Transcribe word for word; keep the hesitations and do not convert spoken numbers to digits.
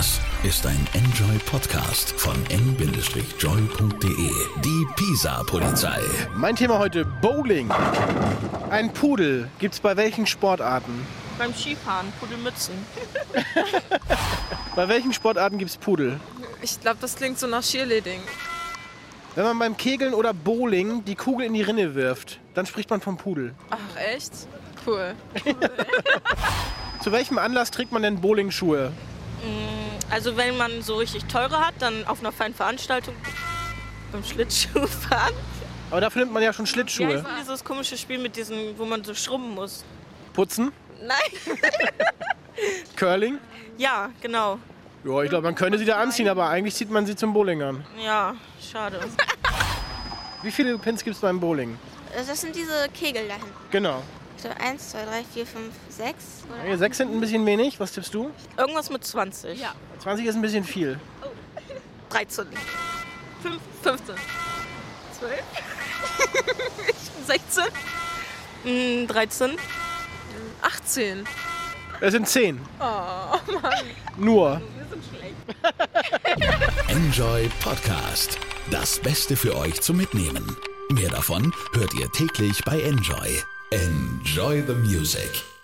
Das ist ein Enjoy-Podcast von n Bindestrich joy punkt de. Die Pisa-Polizei. Mein Thema heute: Bowling. Ein Pudel gibt's bei welchen Sportarten? Beim Skifahren, Pudelmützen. Bei welchen Sportarten gibt's Pudel? Ich glaube, das klingt so nach Cheerleading. Wenn man beim Kegeln oder Bowling die Kugel in die Rinne wirft, dann spricht man vom Pudel. Ach, echt? Cool. Zu welchem Anlass trägt man denn Bowlingschuhe? Also wenn man so richtig teure hat, dann auf einer feinen Veranstaltung beim Schlittschuhfahren. Aber dafür nimmt man ja schon Wie Schlittschuhe. heißt denn dieses komische Spiel mit diesen, wo man so schrubben muss? Putzen? Nein. Curling? Ja, genau. Ja, ich glaube, man könnte sie da anziehen, aber eigentlich zieht man sie zum Bowling an. Ja, schade. Wie viele Pins gibt's beim Bowling? Das sind diese Kegel da hinten. Genau. So, eins, zwei, drei, vier, fünf, sechs. Okay, sechs sind ein bisschen wenig. Was tippst du? Irgendwas mit zwanzig. Ja. zwanzig ist ein bisschen viel. dreizehn. Fünf, fünfzehn. zwölf. sechzehn. Mm, dreizehn. achtzehn. Es sind zehn. Oh, Mann. Nur. Wir sind schlecht. Enjoy Podcast. Das Beste für euch zum Mitnehmen. Mehr davon hört ihr täglich bei Enjoy. Enjoy the music.